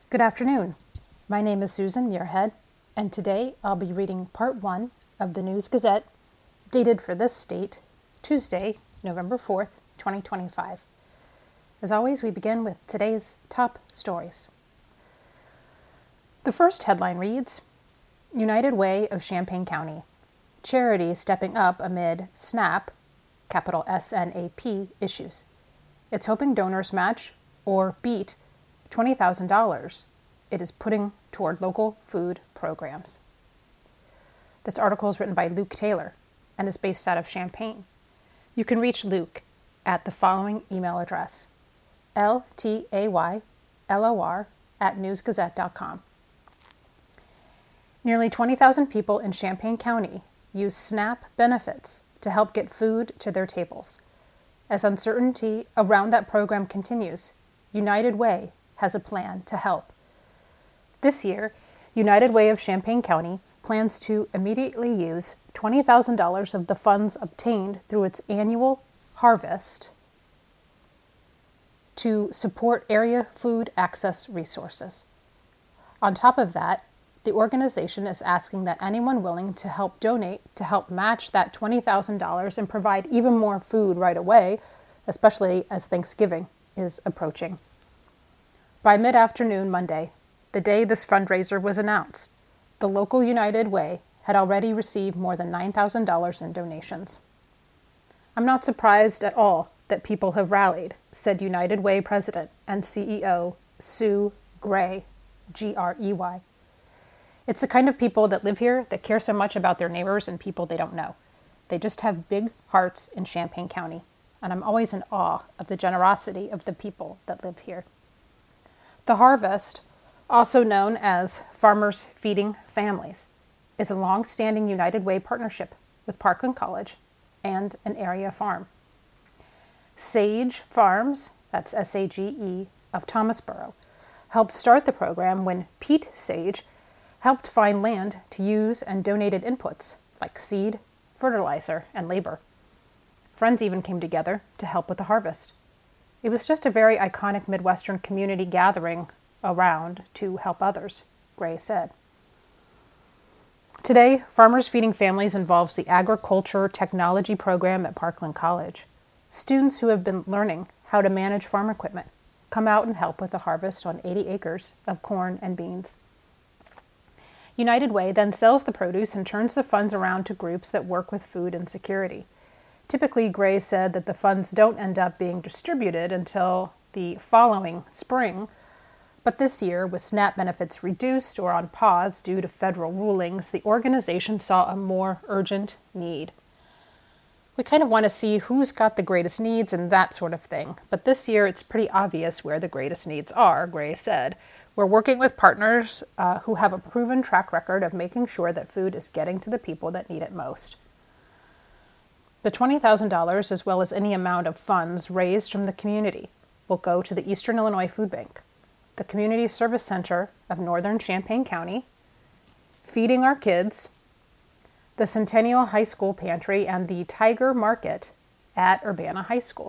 Good afternoon. My name is Susan Muirhead, and today I'll be reading Part 1 of the News Gazette, dated for this date, Tuesday, November 4th, 2025. As always, we begin with today's top stories. The first headline reads, United Way of Champaign County. Charity stepping up amid SNAP, capital SNAP, issues. It's hoping donors match or beat $20,000 it is putting toward local food programs. This article is written by Luke Taylor and is based out of Champaign. You can reach Luke at the following email address, ltaylor@newsgazette.com. Nearly 20,000 people in Champaign County use SNAP benefits to help get food to their tables. As uncertainty around that program continues, United Way has a plan to help. This year, United Way of Champaign County plans to immediately use $20,000 of the funds obtained through its annual harvest to support area food access resources. On top of that, the organization is asking that anyone willing to help donate to help match that $20,000 and provide even more food right away, especially as Thanksgiving is approaching. By mid-afternoon Monday, the day this fundraiser was announced, the local United Way had already received more than $9,000 in donations. I'm not surprised at all that people have rallied, said United Way President and CEO Sue Grey, Grey. It's the kind of people that live here that care so much about their neighbors and people they don't know. They just have big hearts in Champaign County, and I'm always in awe of the generosity of the people that live here. The Harvest, also known as Farmers Feeding Families, is a long-standing United Way partnership with Parkland College and an area farm. Sage Farms, that's SAGE, of Thomasboro, helped start the program when Pete Sage helped find land to use and donated inputs like seed, fertilizer, and labor. Friends even came together to help with the harvest. It was just a very iconic Midwestern community gathering around to help others, Grey said. Today, Farmers Feeding Families involves the agriculture technology program at Parkland College. Students who have been learning how to manage farm equipment come out and help with the harvest on 80 acres of corn and beans. United Way then sells the produce and turns the funds around to groups that work with food insecurity. Typically, Grey said that the funds don't end up being distributed until the following spring, but this year, with SNAP benefits reduced or on pause due to federal rulings, the organization saw a more urgent need. We kind of want to see who's got the greatest needs and that sort of thing, but this year it's pretty obvious where the greatest needs are, Grey said. We're working with partners who have a proven track record of making sure that food is getting to the people that need it most. The $20,000, as well as any amount of funds raised from the community, will go to the Eastern Illinois Food Bank, the Community Service Center of Northern Champaign County, Feeding Our Kids, the Centennial High School Pantry, and the Tiger Market at Urbana High School.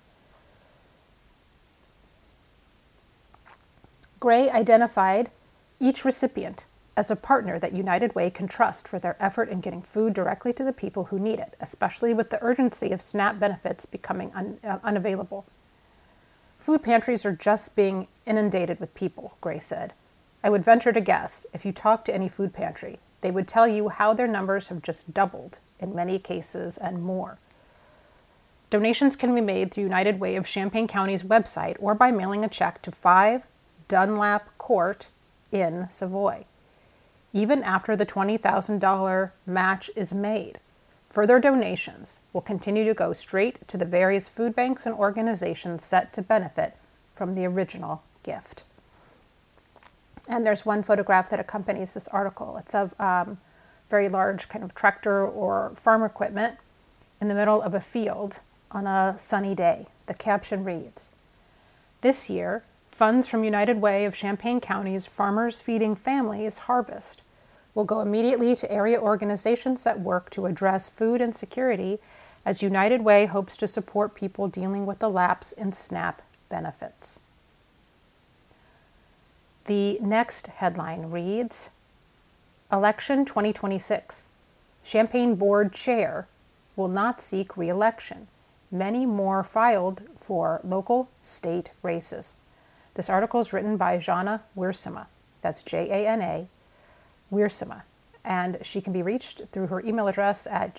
Grey identified each recipient as a partner that United Way can trust for their effort in getting food directly to the people who need it, especially with the urgency of SNAP benefits becoming unavailable. Food pantries are just being inundated with people, Grey said. I would venture to guess, if you talk to any food pantry, they would tell you how their numbers have just doubled in many cases and more. Donations can be made through United Way of Champaign County's website or by mailing a check to 5 Dunlap Court in Savoy. Even after the $20,000 match is made, further donations will continue to go straight to the various food banks and organizations set to benefit from the original gift. And there's one photograph that accompanies this article. It's of very large kind of tractor or farm equipment in the middle of a field on a sunny day. The caption reads, "This year, funds from United Way of Champaign County's Farmers Feeding Families harvest will go immediately to area organizations that work to address food insecurity, as United Way hopes to support people dealing with the lapse in SNAP benefits." The next headline reads, Election 2026. Champaign Board Chair will not seek re-election. Many more filed for local state races. This article is written by Jana Wiersema. That's Jana Wiersema. And she can be reached through her email address at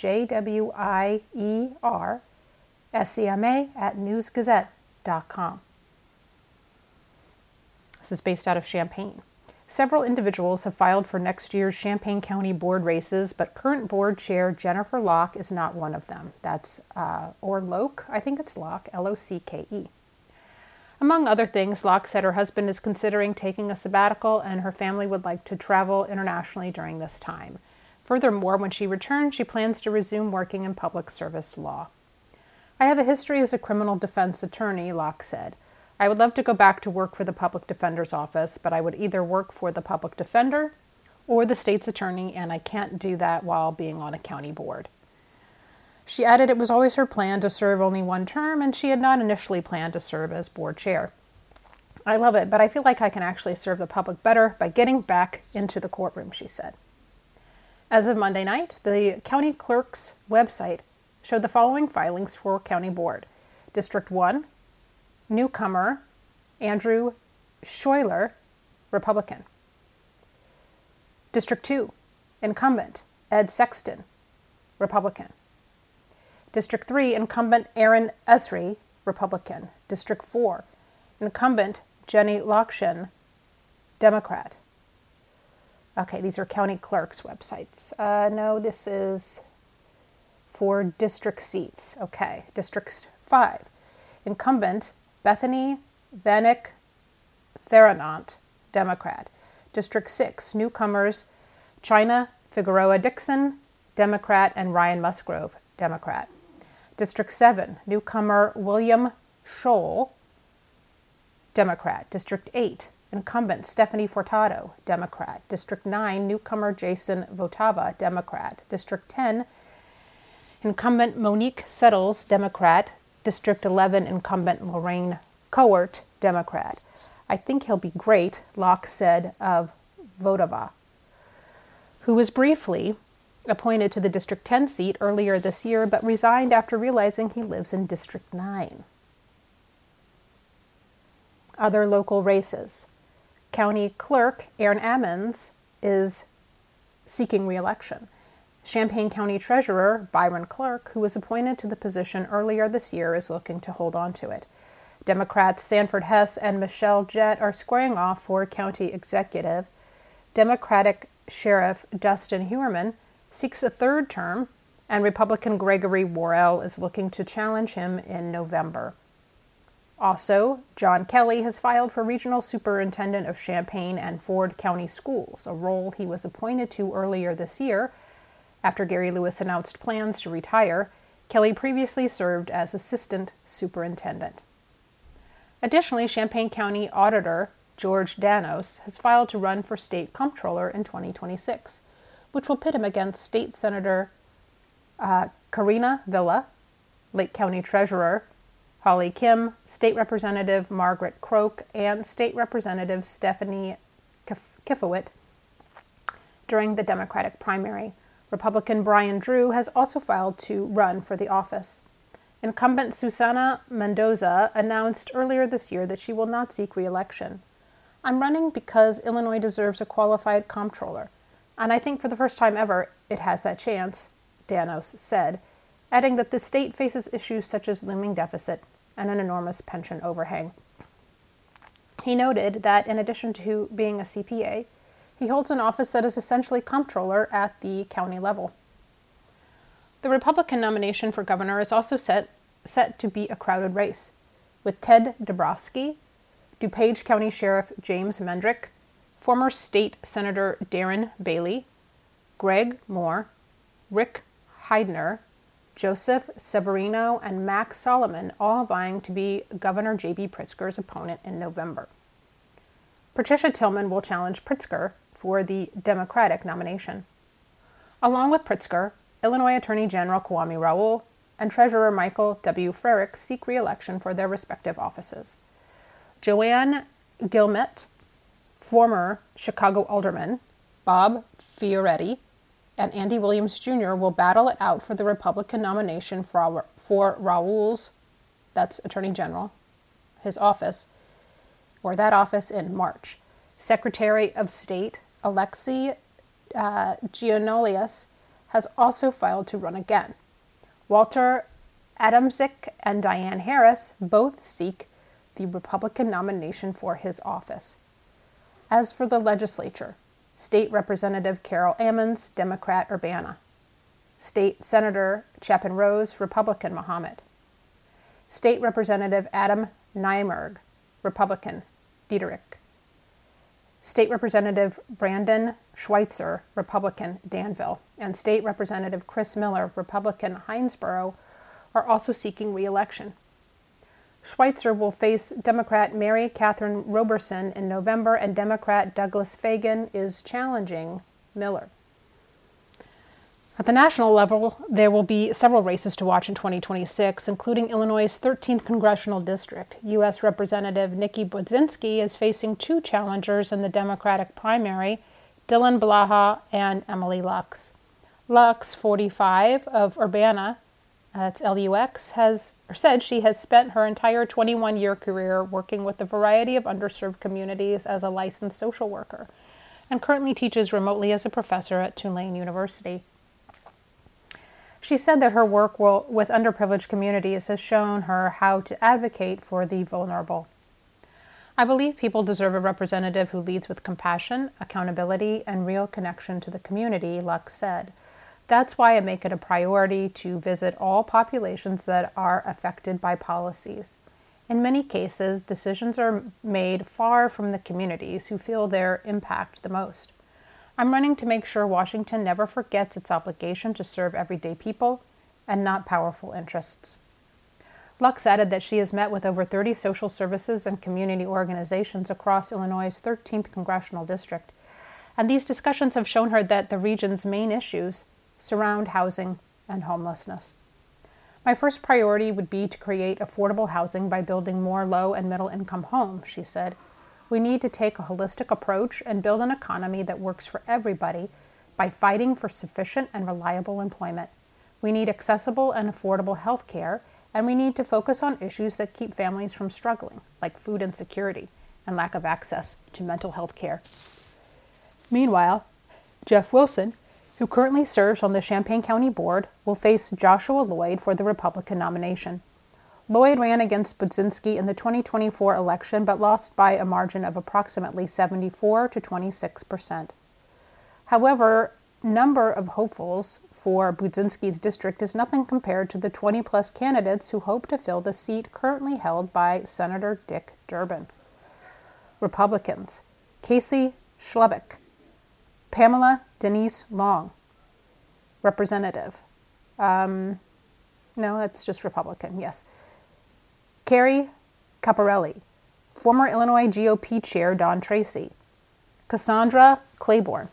jwiersema@newsgazette.com. This is based out of Champaign. Several individuals have filed for next year's Champaign County Board races, but current board chair Jennifer Locke is not one of them. That's, or Locke, I think it's Locke, L-O-C-K-E. Among other things, Locke said her husband is considering taking a sabbatical and her family would like to travel internationally during this time. Furthermore, when she returns, she plans to resume working in public service law. I have a history as a criminal defense attorney, Locke said. I would love to go back to work for the public defender's office, but I would either work for the public defender or the state's attorney, and I can't do that while being on a county board. She added it was always her plan to serve only one term, and she had not initially planned to serve as board chair. I love it, but I feel like I can actually serve the public better by getting back into the courtroom, she said. As of Monday night, the county clerk's website showed the following filings for county board. District 1, newcomer Andrew Schuyler, Republican. District 2, incumbent Ed Sexton, Republican. District 3, incumbent Aaron Esri, Republican. District 4, incumbent Jenny Lokshin, Democrat. Okay, these are county clerk's websites. No, this is for district seats. Okay, District 5, incumbent Bethany Vanek Theranont, Democrat. District 6, newcomers China Figueroa Dixon, Democrat, and Ryan Musgrove, Democrat. District 7, newcomer William Scholl, Democrat. District 8, incumbent Stephanie Furtado, Democrat. District 9, newcomer Jason Votava, Democrat. District 10, incumbent Monique Settles, Democrat. District 11, incumbent Lorraine Cowart, Democrat. I think he'll be great, Locke said of Votava, who was briefly appointed to the District 10 seat earlier this year, but resigned after realizing he lives in District 9. Other local races. County Clerk Aaron Ammons is seeking re-election. Champaign County Treasurer Byron Clark, who was appointed to the position earlier this year, is looking to hold on to it. Democrats Sanford Hess and Michelle Jett are squaring off for county executive. Democratic Sheriff Dustin Huerman seeks a third term, and Republican Gregory Worrell is looking to challenge him in November. Also, John Kelly has filed for Regional Superintendent of Champaign and Ford County Schools, a role he was appointed to earlier this year. After Gary Lewis announced plans to retire, Kelly previously served as Assistant Superintendent. Additionally, Champaign County Auditor George Danos has filed to run for State Comptroller in 2026, which will pit him against State Senator Karina Villa, Lake County Treasurer Holly Kim, State Representative Margaret Croak, and State Representative Stephanie Kifowit during the Democratic primary. Republican Brian Drew has also filed to run for the office. Incumbent Susana Mendoza announced earlier this year that she will not seek re-election. I'm running because Illinois deserves a qualified comptroller, and I think for the first time ever it has that chance, Danos said, adding that the state faces issues such as looming deficit and an enormous pension overhang. He noted that in addition to being a CPA, he holds an office that is essentially comptroller at the county level. The Republican nomination for governor is also set to be a crowded race, with Ted Dabrowski, DuPage County Sheriff James Mendrick, former state Senator Darren Bailey, Greg Moore, Rick Heidner, Joseph Severino, and Max Solomon all vying to be Governor J.B. Pritzker's opponent in November. Patricia Tillman will challenge Pritzker for the Democratic nomination. Along with Pritzker, Illinois Attorney General Kwame Raoul and Treasurer Michael W. Frerick seek re-election for their respective offices. Joanne Gilmet Former Chicago alderman Bob Fioretti and Andy Williams Jr. will battle it out for the Republican nomination for Raul's, that's Attorney General, his office, or that office in March. Secretary of State Alexei Giannoulias has also filed to run again. Walter Adamczyk and Diane Harris both seek the Republican nomination for his office. As for the legislature, State Representative Carol Ammons, Democrat, Urbana. State Senator Chapin Rose, Republican, Mahomet. State Representative Adam Nymerg, Republican, Diederich. State Representative Brandon Schweitzer, Republican, Danville. And State Representative Chris Miller, Republican, Hinesboro, are also seeking re-election. Schweitzer will face Democrat Mary Catherine Roberson in November, and Democrat Douglas Fagan is challenging Miller. At the national level, there will be several races to watch in 2026, including Illinois' 13th Congressional District. U.S. Representative Nikki Budzinski is facing two challengers in the Democratic primary, Dylan Blaha and Emily Lux. Lux, 45, of Urbana, that's LUX, said she has spent her entire 21-year career working with a variety of underserved communities as a licensed social worker, and currently teaches remotely as a professor at Tulane University. She said that her work with underprivileged communities has shown her how to advocate for the vulnerable. I believe people deserve a representative who leads with compassion, accountability, and real connection to the community, Lux said. That's why I make it a priority to visit all populations that are affected by policies. In many cases, decisions are made far from the communities who feel their impact the most. I'm running to make sure Washington never forgets its obligation to serve everyday people and not powerful interests. Lux added that she has met with over 30 social services and community organizations across Illinois' 13th Congressional District, and these discussions have shown her that the region's main issues surround housing and homelessness. My first priority would be to create affordable housing by building more low and middle income homes, she said. We need to take a holistic approach and build an economy that works for everybody by fighting for sufficient and reliable employment. We need accessible and affordable health care, and we need to focus on issues that keep families from struggling, like food insecurity and lack of access to mental health care. Meanwhile, Jeff Wilson, who currently serves on the Champaign County Board, will face Joshua Lloyd for the Republican nomination. Lloyd ran against Budzinski in the 2024 election, but lost by a margin of approximately 74 to 26%. However, number of hopefuls for Budzinski's district is nothing compared to the 20-plus candidates who hope to fill the seat currently held by Senator Dick Durbin. Republicans: Casey Schlebeck, Pamela Denise Long, Representative. No, that's just Republican, yes. Carrie Caparelli, former Illinois GOP Chair Don Tracy, Cassandra Claiborne,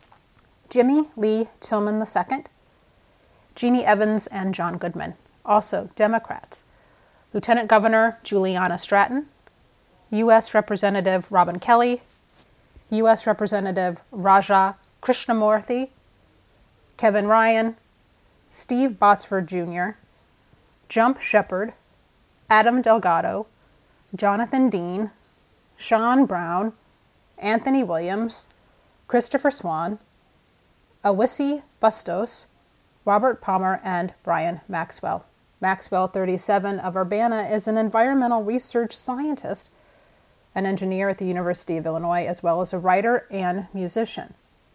Jimmy Lee Tillman II, Jeannie Evans, and John Goodman, also Democrats. Lieutenant Governor Juliana Stratton, U.S. Representative Robin Kelly, U.S. Representative Raja Krishnamurthy, Kevin Ryan, Steve Botsford Jr., Jump Shepard, Adam Delgado, Jonathan Dean, Sean Brown, Anthony Williams, Christopher Swan, Awisi Bustos, Robert Palmer, and Brian Maxwell. Maxwell, 37, of Urbana, is an environmental research scientist, an engineer at the University of Illinois, as well as a writer and musician.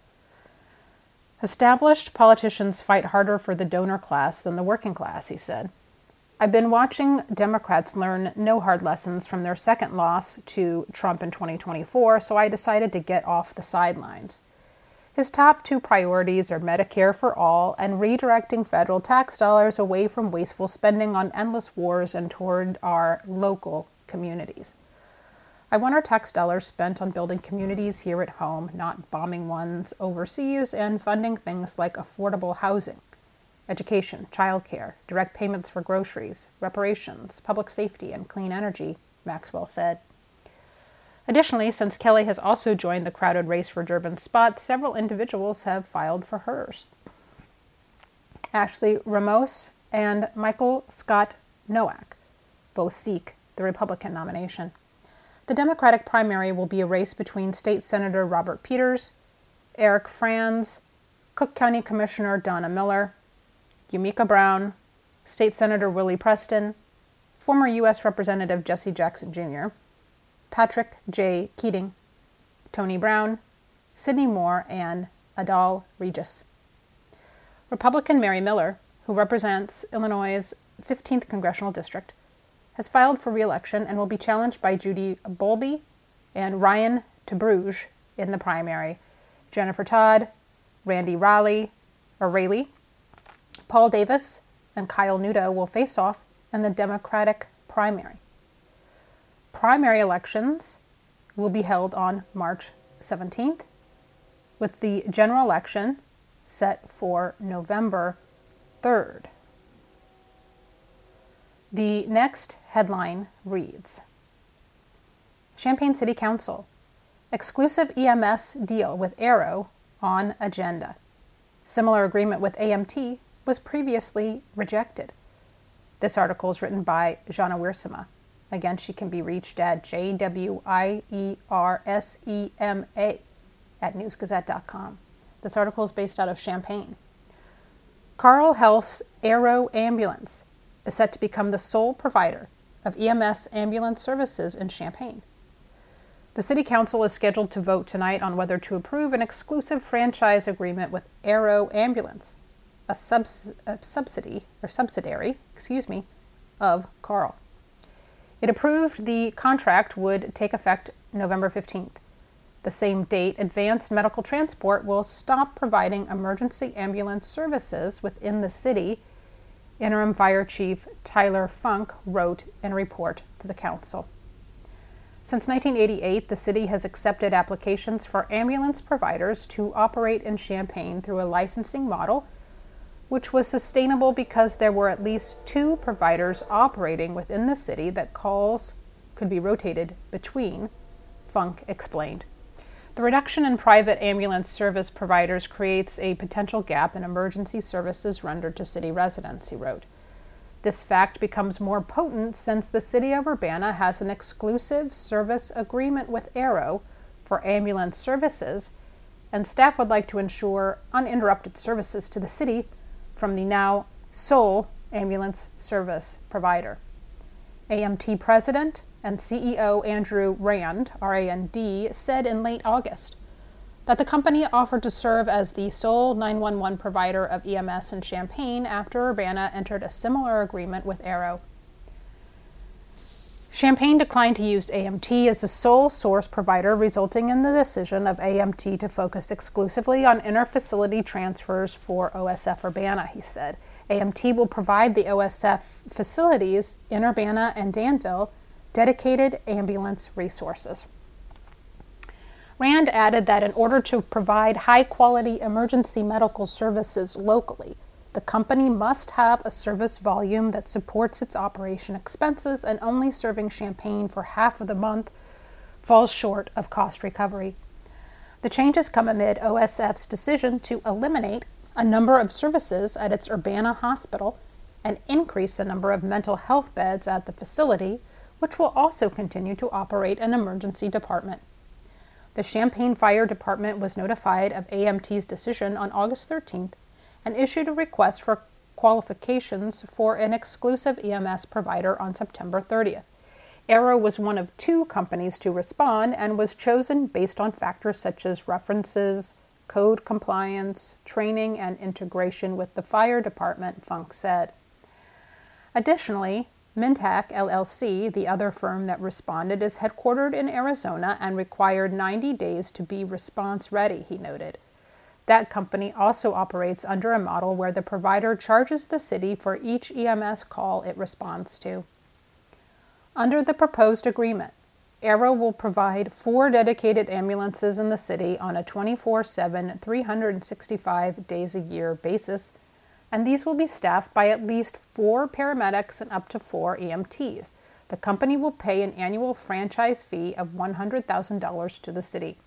Established politicians fight harder for the donor class than the working class, he said. I've been watching Democrats learn no hard lessons from their second loss to Trump in 2024, so I decided to get off the sidelines. His top two priorities are Medicare for all and redirecting federal tax dollars away from wasteful spending on endless wars and toward our local communities. I want our tax dollars spent on building communities here at home, not bombing ones overseas, and funding things like affordable housing, education, childcare, direct payments for groceries, reparations, public safety, and clean energy, Maxwell said. Additionally, since Kelly has also joined the crowded race for Durbin's spot, several individuals have filed for hers. Ashley Ramos and Michael Scott Nowak both seek the Republican nomination. The Democratic primary will be a race between State Senator Robert Peters, Eric Franz, Cook County Commissioner Donna Miller, Yumika Brown, State Senator Willie Preston, former U.S. Representative Jesse Jackson Jr., Patrick J. Keating, Tony Brown, Sidney Moore, and Adal Regis. Republican Mary Miller, who represents Illinois' 15th Congressional District, has filed for re-election and will be challenged by Judy Bowlby and Ryan Tabruge in the primary. Jennifer Todd, Randy Raleigh, Paul Davis, and Kyle Nudo will face off in the Democratic primary. Primary elections will be held on March 17th, with the general election set for November 3rd. The next headline reads, Champaign City Council, exclusive EMS deal with Arrow on agenda. Similar agreement with AMT was previously rejected. This article is written by Jana Wiersema. Again, she can be reached at jwiersema@newsgazette.com. This article is based out of Champaign. Carle Health's Arrow Ambulance is set to become the sole provider of EMS ambulance services in Champaign. The City Council is scheduled to vote tonight on whether to approve an exclusive franchise agreement with Arrow Ambulance, a subsidiary of Carle. It approved the contract would take effect November 15th. The same date, Advanced Medical Transport will stop providing emergency ambulance services within the city, Interim Fire Chief Tyler Funk wrote in a report to the council. Since 1988, the city has accepted applications for ambulance providers to operate in Champaign through a licensing model, which was sustainable because there were at least 2 providers operating within the city that calls could be rotated between, Funk explained. The reduction in private ambulance service providers creates a potential gap in emergency services rendered to city residents, he wrote. This fact becomes more potent since the city of Urbana has an exclusive service agreement with Arrow for ambulance services, and staff would like to ensure uninterrupted services to the city from the now sole ambulance service provider. AMT President and CEO Andrew Rand, R-A-N-D, said in late August that the company offered to serve as the sole 911 provider of EMS in Champaign after Urbana entered a similar agreement with Arrow. Champaign declined to use AMT as the sole source provider, resulting in the decision of AMT to focus exclusively on inter-facility transfers for OSF Urbana, he said. AMT will provide the OSF facilities in Urbana and Danville dedicated ambulance resources. Rand added that in order to provide high-quality emergency medical services locally, the company must have a service volume that supports its operation expenses, and only serving Champaign for half of the month falls short of cost recovery. The changes come amid OSF's decision to eliminate a number of services at its Urbana hospital and increase the number of mental health beds at the facility, which will also continue to operate an emergency department. The Champaign Fire Department was notified of AMT's decision on August 13th and issued a request for qualifications for an exclusive EMS provider on September 30th. Arrow was one of 2 companies to respond and was chosen based on factors such as references, code compliance, training, and integration with the fire department, Funk said. Additionally, Mintac LLC, the other firm that responded, is headquartered in Arizona and required 90 days to be response ready, he noted. That company also operates under a model where the provider charges the city for each EMS call it responds to. Under the proposed agreement, Arrow will provide 4 dedicated ambulances in the city on a 24/7, 365 days a year basis, and these will be staffed by at least 4 paramedics and up to 4 EMTs. The company will pay an annual franchise fee of $100,000 to the city.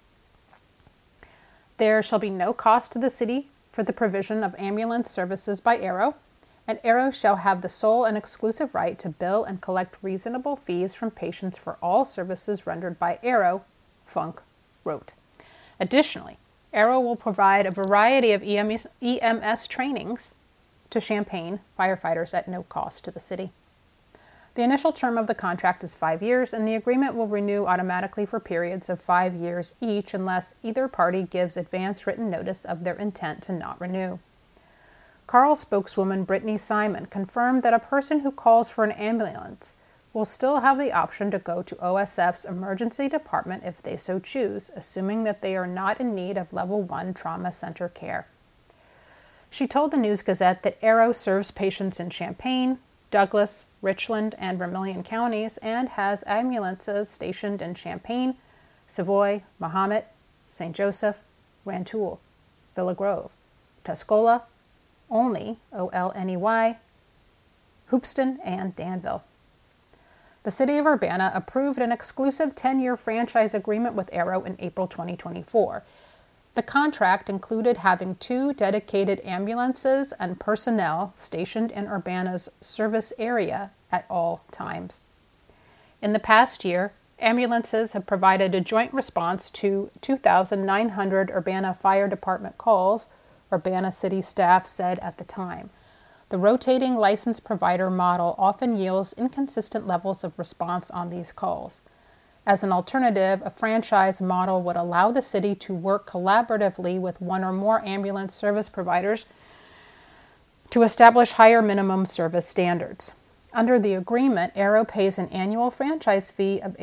There shall be no cost to the city for the provision of ambulance services by Arrow, and Arrow shall have the sole and exclusive right to bill and collect reasonable fees from patients for all services rendered by Arrow, Funk wrote. Additionally, Arrow will provide a variety of EMS trainings to Champaign firefighters at no cost to the city. The initial term of the contract is 5 years, and the agreement will renew automatically for periods of 5 years each unless either party gives advance written notice of their intent to not renew. Carle spokeswoman Brittany Simon confirmed that a person who calls for an ambulance will still have the option to go to OSF's emergency department if they so choose, assuming that they are not in need of Level 1 trauma center care. She told the News-Gazette that Arrow serves patients in Champaign, Douglas, Richland, and Vermilion counties and has ambulances stationed in Champaign, Savoy, Mahomet, St. Joseph, Rantoul, Villa Grove, Tuscola, Olney, Olney, Hoopeston, and Danville. The City of Urbana approved an exclusive 10-year franchise agreement with Arrow in April 2024. The contract included having 2 dedicated ambulances and personnel stationed in Urbana's service area at all times. In the past year, ambulances have provided a joint response to 2,900 Urbana Fire Department calls, Urbana City staff said at the time. The rotating license provider model often yields inconsistent levels of response on these calls. As an alternative, a franchise model would allow the city to work collaboratively with one or more ambulance service providers to establish higher minimum service standards. Under the agreement, Arrow pays an annual franchise fee of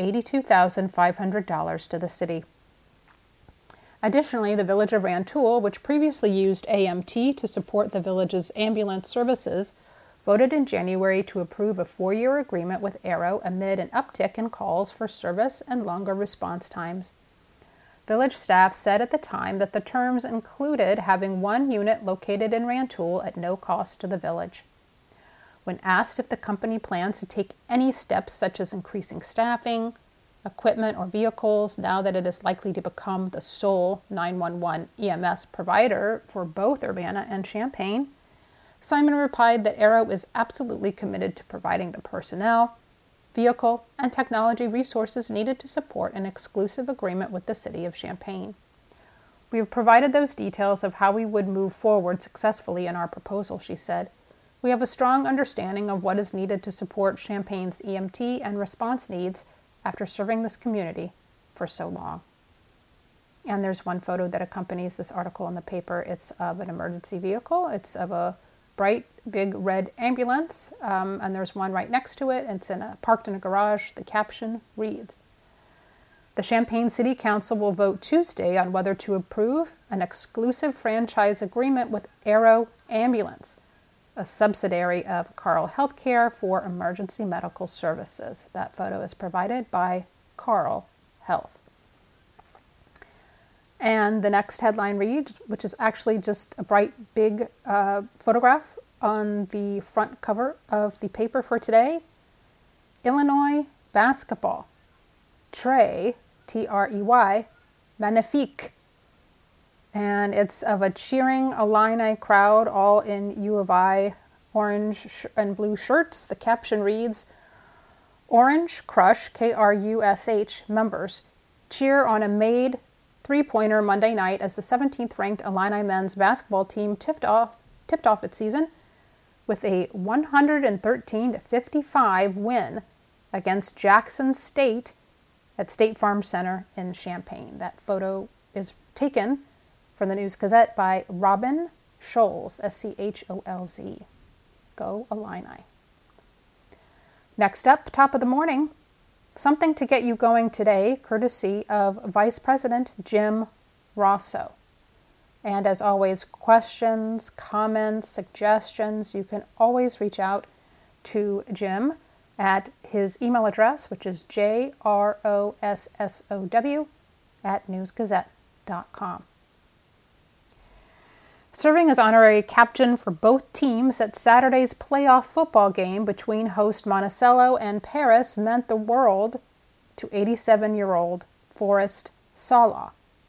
$82,500 to the city. Additionally, the village of Rantoul, which previously used AMT to support the village's ambulance services, voted in January to approve a 4-year agreement with Arrow amid an uptick in calls for service and longer response times. Village staff said at the time that the terms included having 1 unit located in Rantoul at no cost to the village. When asked if the company plans to take any steps such as increasing staffing, equipment, or vehicles now that it is likely to become the sole 911 EMS provider for both Urbana and Champaign, Simon replied that Arrow is absolutely committed to providing the personnel, vehicle, and technology resources needed to support an exclusive agreement with the city of Champaign. We have provided those details of how we would move forward successfully in our proposal, she said. We have a strong understanding of what is needed to support Champaign's EMT and response needs after serving this community for so long. And there's one photo that accompanies this article in the paper. It's of an emergency vehicle. It's of a bright, big red ambulance, and there's one right next to it. It's parked in a garage. The caption reads, "The Champaign City Council will vote Tuesday on whether to approve an exclusive franchise agreement with Arrow Ambulance, a subsidiary of Carle Healthcare for emergency medical services." That photo is provided by Carle Health. And the next headline reads, which is actually just a bright, big photograph on the front cover of the paper for today. Illinois basketball. Trey, Trey, magnifique. And it's of a cheering Illini crowd, all in U of I orange and blue shirts. The caption reads, "Orange Crush, KRUSH members cheer on a made three-pointer Monday night as the 17th-ranked Illini men's basketball team tipped off its season with a 113-55 win against Jackson State at State Farm Center in Champaign." That photo is taken from the News-Gazette by Robin Scholz, Scholz. Go Illini. Next up, top of the morning, something to get you going today, courtesy of Vice President Jim Rosso. And as always, questions, comments, suggestions, you can always reach out to Jim at his email address, which is jrossow@newsgazette.com. Serving as honorary captain for both teams at Saturday's playoff football game between host Monticello and Paris meant the world to 87-year-old Forrest Sawlaw,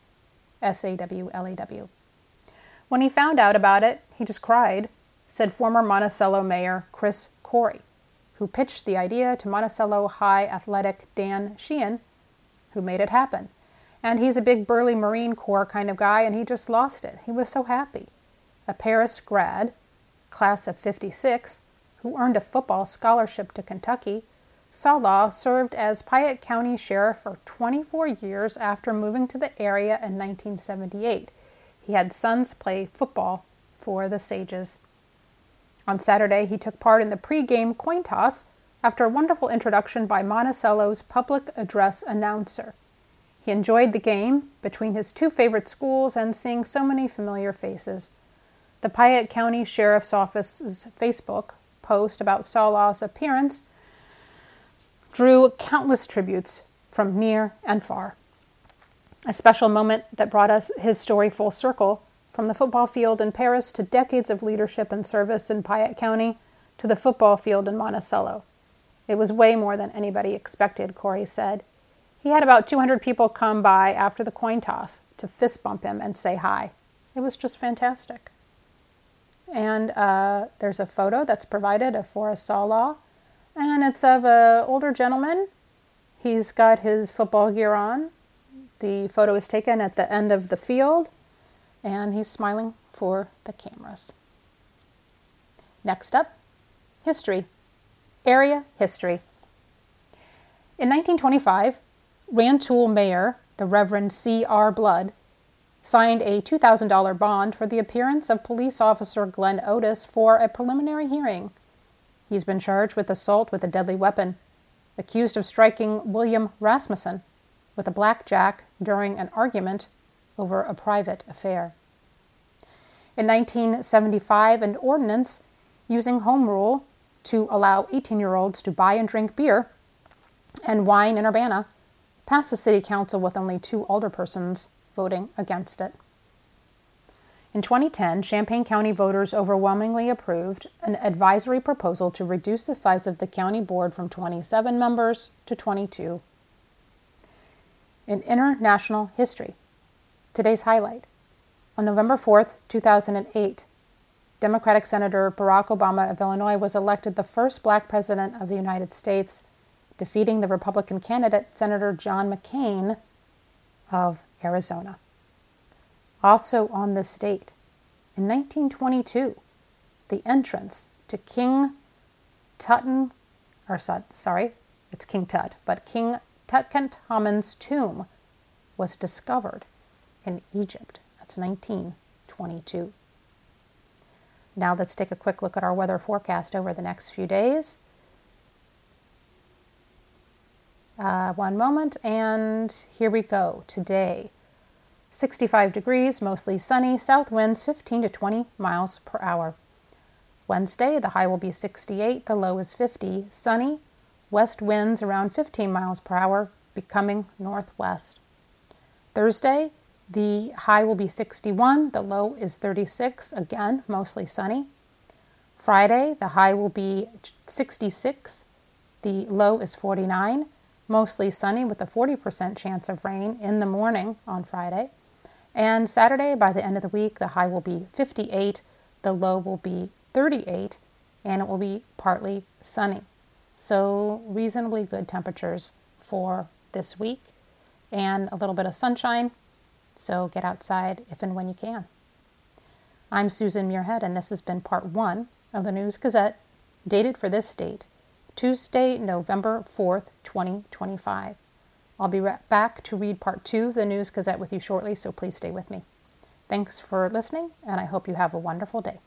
S-A-W-L-A-W. When he found out about it, he just cried, said former Monticello Mayor Chris Corey, who pitched the idea to Monticello High athletic Dan Sheehan, who made it happen. And he's a big burly Marine Corps kind of guy, and he just lost it. He was so happy. A Paris grad, class of '56, who earned a football scholarship to Kentucky, Sawlaw served as Piatt County Sheriff for 24 years after moving to the area in 1978. He had sons play football for the Sages. On Saturday, he took part in the pre-game coin toss after a wonderful introduction by Monticello's public address announcer. He enjoyed the game between his two favorite schools and seeing so many familiar faces. The Piatt County Sheriff's Office's Facebook post about Sawlaw's appearance drew countless tributes from near and far. A special moment that brought us his story full circle, from the football field in Paris to decades of leadership and service in Piatt County to the football field in Monticello. It was way more than anybody expected, Corey said. He had about 200 people come by after the coin toss to fist bump him and say hi. It was just fantastic. And there's a photo that's provided of Forrest Sawlaw, and it's of an older gentleman. He's got his football gear on. The photo is taken at the end of the field, and he's smiling for the cameras. Next up, history. Area history. In 1925, Rantoul Mayor, the Reverend C.R. Blood, signed a $2,000 bond for the appearance of police officer Glenn Otis for a preliminary hearing. He's been charged with assault with a deadly weapon, accused of striking William Rasmussen with a blackjack during an argument over a private affair. In 1975, an ordinance using home rule to allow 18-year-olds to buy and drink beer and wine in Urbana passed the city council with only 2 alderpersons voting against it. In 2010, Champaign County voters overwhelmingly approved an advisory proposal to reduce the size of the county board from 27 members to 22. In international history, today's highlight. On November 4th, 2008, Democratic Senator Barack Obama of Illinois was elected the first black president of the United States, defeating the Republican candidate, Senator John McCain of Arizona. Also on this date, in 1922, the entrance to King Tutankhamun's tomb was discovered in Egypt. That's 1922. Now let's take a quick look at our weather forecast over the next few days. One moment, and here we go. Today, 65 degrees, mostly sunny, south winds 15 to 20 miles per hour. Wednesday, the high will be 68, the low is 50, sunny, west winds around 15 miles per hour, becoming northwest. Thursday, the high will be 61, the low is 36, again, mostly sunny. Friday, the high will be 66, the low is 49, mostly sunny with a 40% chance of rain in the morning on Friday. And Saturday, by the end of the week, the high will be 58, the low will be 38, and it will be partly sunny. So reasonably good temperatures for this week and a little bit of sunshine. So get outside if and when you can. I'm Susan Muirhead, and this has been part 1 of the News Gazette, dated for this date, Tuesday, November 4th, 2025. I'll be back to read part 2 of the News Gazette with you shortly, so please stay with me. Thanks for listening, and I hope you have a wonderful day.